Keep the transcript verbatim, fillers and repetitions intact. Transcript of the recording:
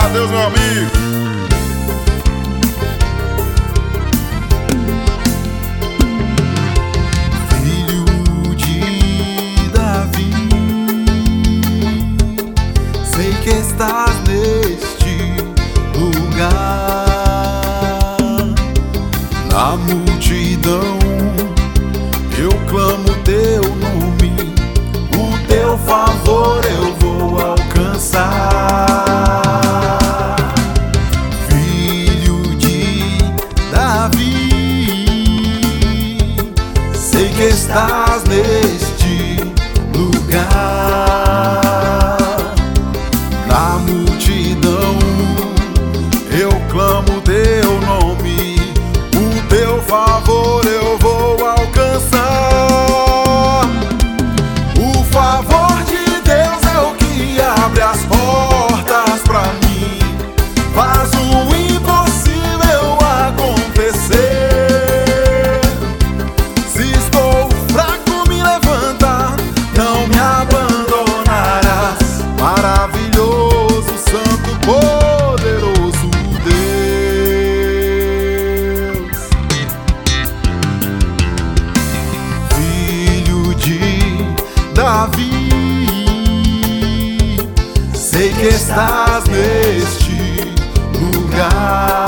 a Deus, meu amigo. Filho de Davi, sei que estás neste lugar. Na multidão eu clamo teu nome, o teu favor eu vou alcançar. Filho de Davi, sei que estás neste lugar. Na multidão eu clamo teu nome, o teu favor eu vou alcançar. O favor de Deus é o que abre as portas pra mim, faz o impossível acontecer. Se estou fraco, me levanta, não me abandonarás. Maravilhoso, santo, poderoso Deus. Filho de Davi, sei que estás neste lugar.